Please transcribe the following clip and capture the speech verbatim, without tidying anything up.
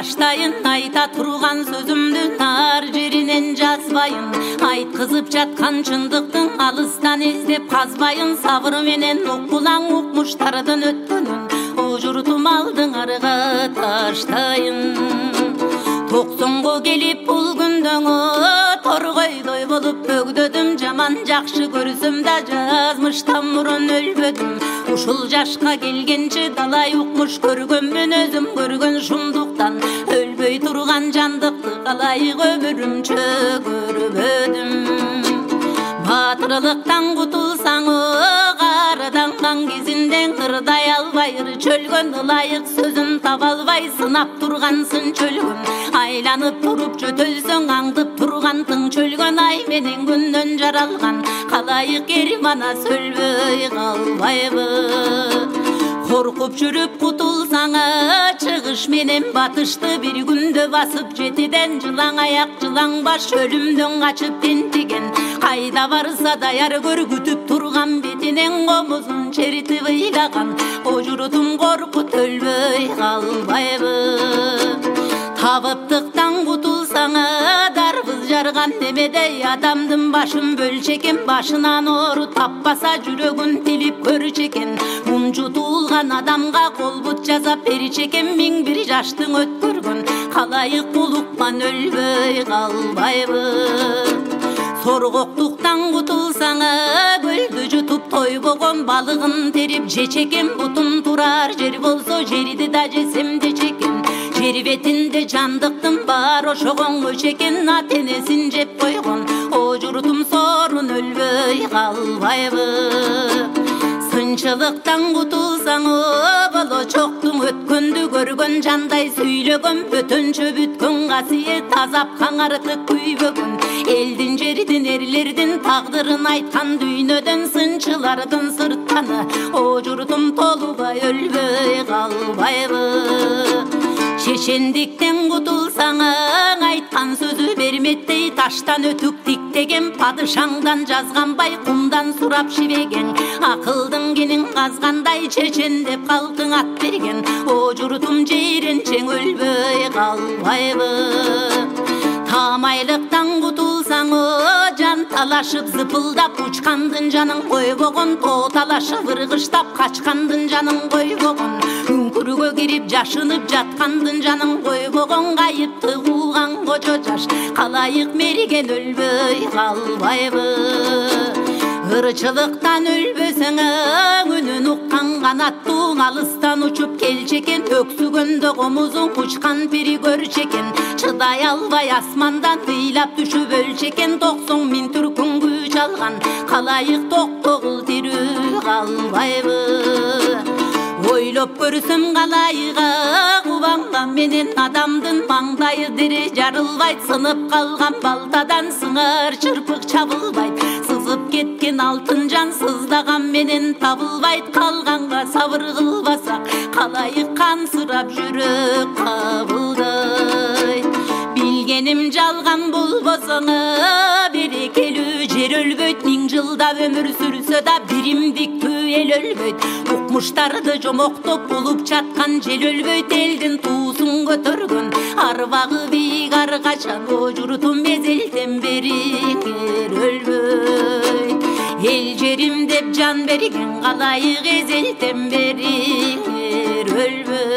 баштайын, айта турган сөзүмдү нар жеринен жазбайын. Айткызып жаткан чындыктын алыстан издеп казбайын. Сабыр менен укулаң укмуштардын өткөнүн ожуртум алдыңарга таштайын. Токсонго келип бул күндөгө торгойдой болуп бөгдөдүм. Жаман жакшы көрсөм да жазмыштан мурун өлбөдүм. Ушул жашка келгенче далай укмуш көргөнмүн, өзүм көргөн шумдуктан өлбөй турган жандыкты калайык өмүрүмчө көрбөдүм. Батырлыктан кутулсаң карыданган кезинден кырдай албай, чөлгөн ылайык сөзүн таба албай сынап тургансың чөлгөн. Айланып туруп жөтөлсөң аңдып тургантың чөлгөн. Ай менен күндөн жаралган калайык кермана сөлбөй калбайбы. Коркуп жүрүп кутулсаң чыгыш менен батышты бир күндө басып, жетиден жылаң аяк жылаң баш өлүмдөн качып тентиген. Кайда барса даяр көр күтүп турган бетинен комузун чертип ыйлаган ожурутум коркут өлбөй калбайбы. Табыптыктан кутулсаң дарбыз жарган немедей адамдын башын бөлчекен. Башынан оору таппаса жүрөгүн тилип көрчекен. Унжутулган адамга колбут жазап берчекен. Миң бир жаштың өткөргөн калайык улукман өлбөй калбайбы. Соргоктуктан кутулсаң көлдү жутуп тойбогон балыгын терип жечекен. Бутун турар жер болсо жерди да жесем дечекен. Жер бетинде жандыктын бар ошогон көчекен. Ат энесин жеп койгон ожуртум сорун өлбөй калбайбы. Сынчылыктан кутулсаң болочоктуң өткөндү көргөн жандай сүйлөгөн. Бөтөнчө бүткөн касиет азап каңартып күйбөгөн. Элдин жердин эрлердин тагдырын айткан дүйнөдөн сынчылардын сырттаны ожуртум толубай өлбөй калбайбы. Чечендиктен кутулсаң айткан сөзү берметтей таштан өтүк тиктеген. Падышаңдан жазганбай кумдан сурап шибеген. Акылдын кенин казгандай чечен деп калкың ат берген. Ожуртум жиренчең өлбөй калбайбы. Тамайлыктан кутулсаң жан талашып зыпылдап учкандын жаның койбогон. Тоо талашып ыргыштап качкандын жаның койбогон. Үңкүргө кирип жашынып жаткандын жаның койбогон. Кайыпты кууган кожо жаш калайык мерген өлбөй калбайбы. Ырчылыктан өлбөсөң үнүн уккан канаттуу алыстан учуп келчекен. Өксүгөндө комузун учкан бири көрчекен. Чыдай албай асмандан ыйлап түшүп өлчекен. Токсон миң түркүн күч алган калайык токтогул тирүү калбайбы. Ойлоп көрсөм калайыга кубаңга менен адамдын маңдайы дере жарылбайт. Сынып калган балтадан сыңар чырпык чабылбайт. Сызып кеткен алтын жан сыздаган менен табылбайт. Калганга сабыр кылбасак калайык кансырап жүрөк кабылдайт. Билгеним жалган болбосоң берекелүү жер өлбөйт. Миң жылда өмүр сүрсө да биримдиктүү эл өлбөйт. Укмуштарды жомоктоп булуп жаткан жел өлбөйт. Элдин туусун көтөргөн арбагы бийик ар качан ожуртум эзелден бери өлбөйт. Эл жерим деп жан берген калайык эзелден бери өлбөйт.